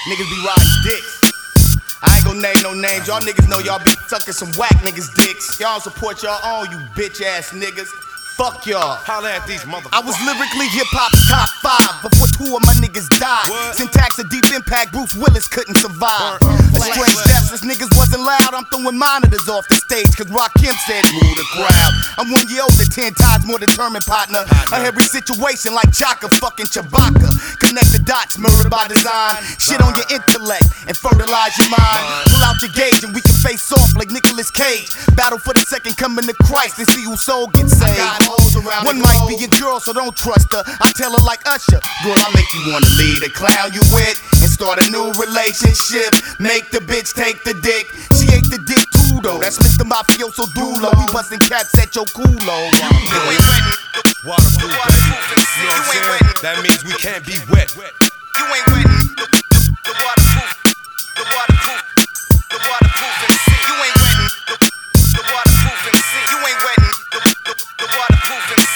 Niggas be riding dicks. I ain't gon' name no names. Y'all niggas know y'all be sucking some whack niggas' dicks. Y'all support y'all own, you bitch ass niggas. Fuck y'all. Holla at these motherfuckers. I was lyrically hip-hop's top 5 before 2 of my niggas died. What? Syntax of deep impact, Bruce Willis couldn't survive. A strange death, since niggas wasn't loud. I'm throwing monitors off the stage, cause Rakim said, move the crowd. I'm 1 year older, 10 times more determined, partner. A every situation like Chaka, fucking Chewbacca. Connect the dots, murder by design. Shit on your intellect and fertilize your mind. Pull out your gauge and we can face off like Nicolas Cage. Battle for the second coming to Christ and see whose soul gets saved. One might be a girl, so don't trust her. I tell her like Usher, girl, I'll make you wanna leave the clown you with and start a new relationship. Make the bitch take the dick. She ate the dick too though. That's Mr. Mafioso Dulo. We bustin' caps at your culo. You ain't wettin'. Waterproof, baby. You know what I'm saying? That means we can't be wet. You ain't wettin'. The waterproof. The waterproof. The waterproof MC. You ain't wettin'. The waterproof MC. You ain't wettin'. The waterproof MC.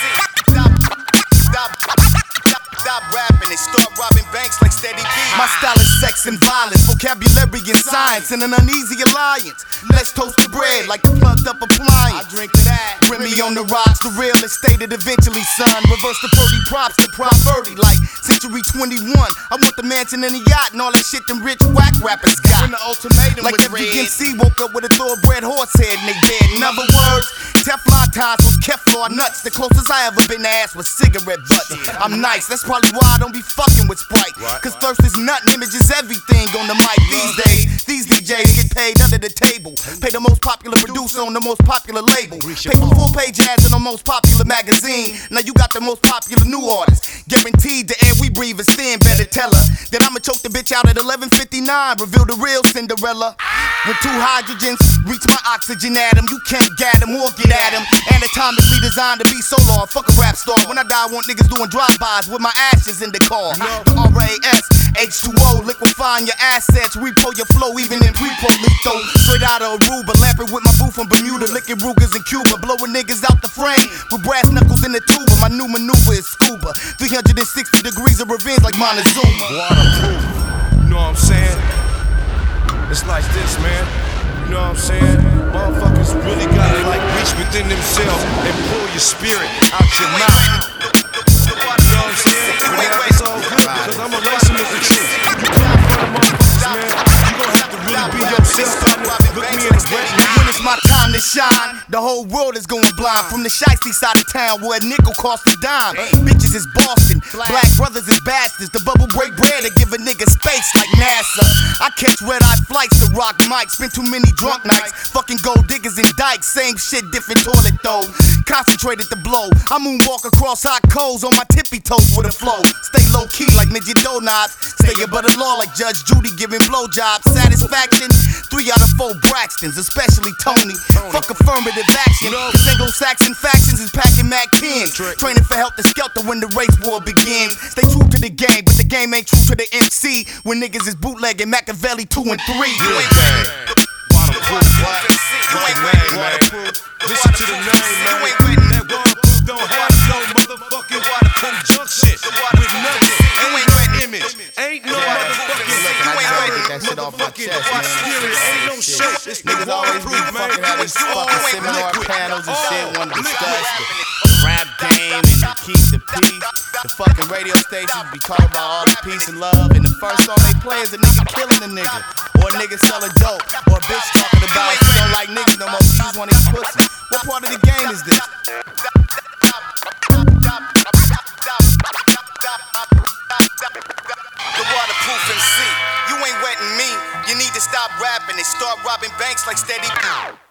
Stop rapping and start robbing banks like Steady B. My style is sex and violence, vocabulary and science, and an uneasy alliance. Let's toast the bread like the plugged up appliance. I drink to that. Remy on the rocks, the real estate it eventually, son. Reverse the Purdy props to Prop 30 like Century 21. I want the mansion and the yacht and all that shit them rich whack rappers got. The ultimatum like every MC woke up with a thoroughbred horse head and they dead. In other words, Teflon ties was Kevlar nuts. The closest I ever been to ass was cigarette butts. I'm nice, that's probably why I don't be fucking with Sprite. Cause thirst is nothing, images everything on the mic these days. These DJs get paid under the table. Pay the most popular producer on the most popular label. Pay for full-page ads in the most popular magazine. Now you got the most popular new artist. Guaranteed the air we breathe is thin. Better tell her that I'ma choke the bitch out at 11:59. Reveal the real Cinderella. When 2 hydrogens reach my oxygen atom, you can't get him or get at him. Anatomically designed to be so long. Fuck a rap star. When I die, I want niggas doing drive-bys with my ashes in the car. The RAS, H2O, liquefying your assets. Repo your flow, even in pre-polito. Straight out of Aruba, lamping with my boo from Bermuda. Licking Rugers in Cuba, blowing niggas out the frame with brass knuckles in the tuba. My new maneuver is scuba. 360 degrees of revenge like Montezuma. Waterproof. You know what I'm saying? It's like this, man. You know what I'm saying? Motherfuckers really gotta like reach within themselves and pull your spirit out your mouth. You know what I'm saying? But now it's all good because I'ma lace them with the truth. You can't find motherfuckers, man. You gon' have to really be yourself. Look me in the wet. When it's my time to shine, the whole world is going blind. From the shiesty side of town where a nickel costs a dime. Bitches is Boston, black brothers is bastards. The bubble break bread to give a nigga space like NASA. I catch red-eye flights to rock mics. Spend too many drunk nights. Fucking gold diggers and dykes. Same shit, different toilet though. Concentrated to blow. I moonwalk across hot coals on my tippy toes with a flow. Stay low-key like midget donuts. Stay above the law like Judge Judy giving blowjobs. Satisfaction, 3 out of 4 Braxtons, especially Tony. Fuck affirmative action. Cause Anglo-Saxon factions is packing Mac 10. Training for helter skelter when the race war begins. Stay true to the game, but the game ain't true to the MC. When niggas is bootlegging Machiavelli 2 and 3. You ain't Waterproof, what? You ain't wettin', man. Listen to the name, man. That waterproof don't have no motherfucking conjunction with nothing. Ain't no image. Ain't no motherfucking. I gotta get that shit off my chest, man. Ain't no shit. It's Niggas always be fucking out these fucking seminar panels and shit, wanna discuss the rap game and to keep the peace. The fucking radio stations be talking about all the peace and love, and the first song they play is a nigga killing a nigga, or a nigga selling dope, or a bitch talking about she don't like niggas no more, she just wanna eat pussy. What part of the game is this? The waterproof MC, you ain't wetting me. You need to stop rapping and start robbing banks like Steady B.